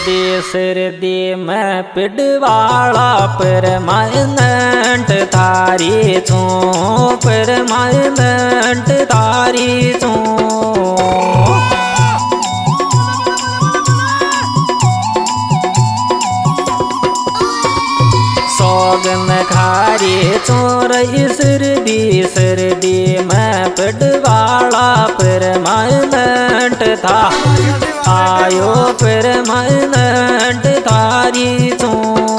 सर्दी में पिडवाला परमानेंट थारी छू परमानेंट थारी छू सोगन खारी चोर सर्दी में पिडवाला परमानेंट था आयो परमानेंट थारी छू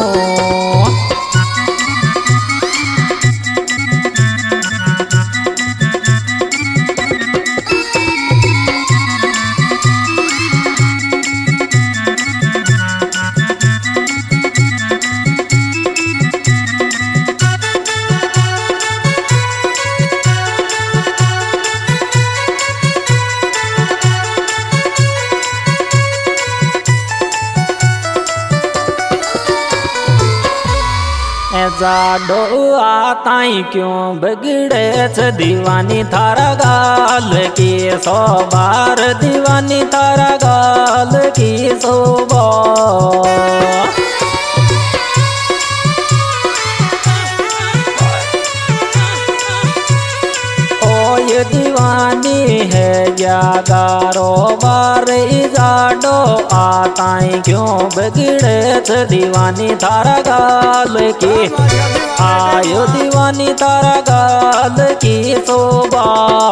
जाडो आताई क्यों बिगड़े छ दीवानी थारा गाल की 100 बार दीवानी थारा गाल की 100 बार ओ ये दीवानी है या गारो बार जाडो आताई क्यों बिगड़े छ दीवानी थारा गाल की आयो दीवानी तारा गाल की शोभा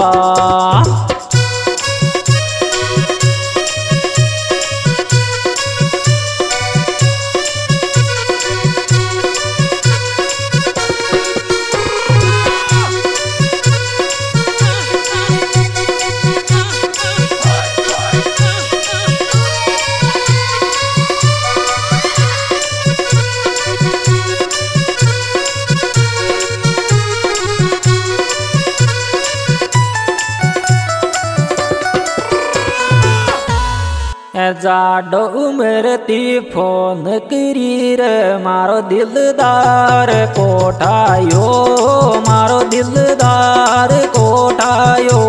जाडो उमरती फोन करी रे मारो दिलदार कोठायो मारो दिलदार कोठायो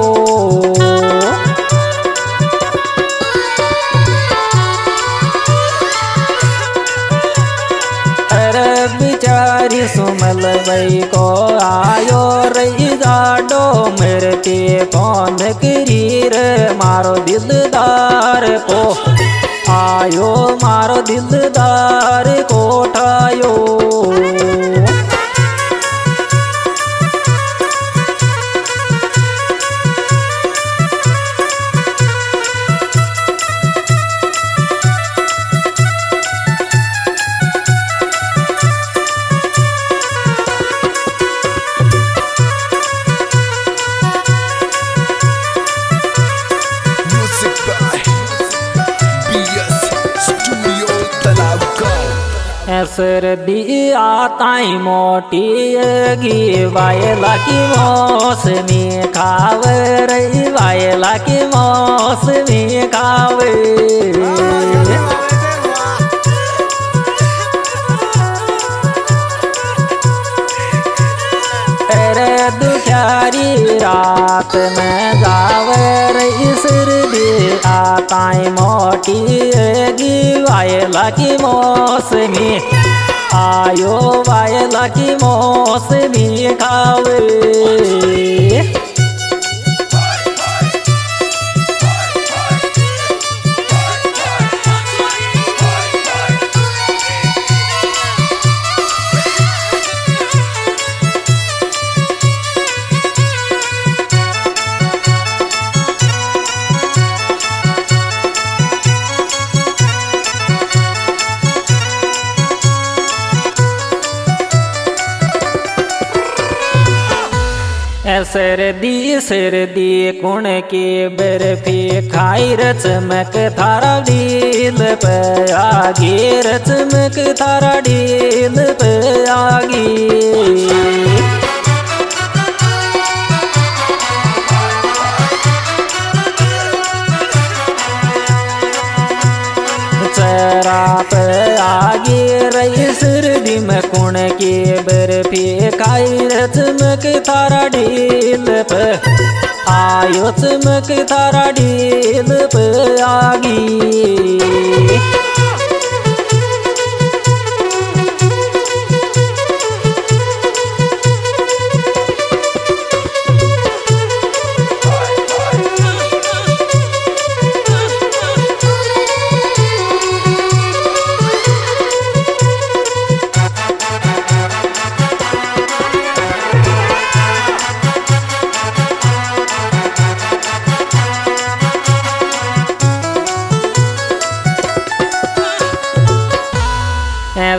अरे बिचारी सुमल भाई को आयो रही जाडो मरती फोन करी रे मारो दिलदार को आयो मारो दिलदार कोठायो सर्दी आताई मोटी गी वायला की मौसमी खावे रही वायला की मौसमी खावे अरे दुखारी रात में जावे रही सर्दी आताई मोटी गी वायला की मौसमी आयो वायला की मौसमी खावे सर्दी कुण की बर्फी खाई रचमक थारा डील पे आगी रचमक थारा डील पे आगी चेहरा पे आगे रही सर्दी में कुण की बर्फी खाई चमक थारा ढील पे आयो चमक थारा ढील पे आगी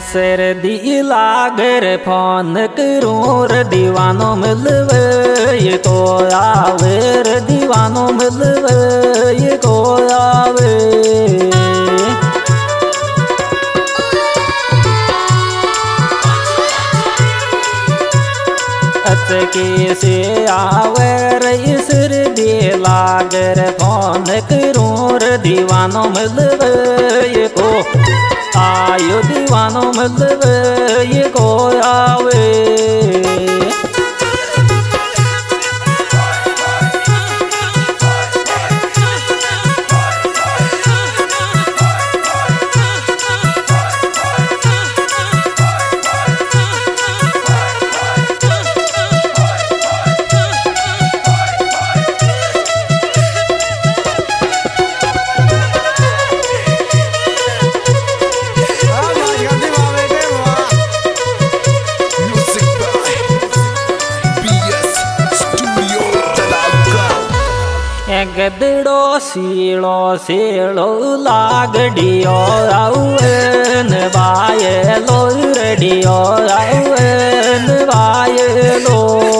सर्दी लागर फोन करूं रे दीवानो मिलवे ये तो आवे रे दीवानो मिलवे ये तो आवे। अचके से आवे रे सर्दी लागर फोन करूं रे दीवानो मिलवे ये को आयो दीवानो मिलवे ये को आवे। गदड़ो सीलो सीलो लागड़ियो आउन बाये लो रडियो आउन बाये लो।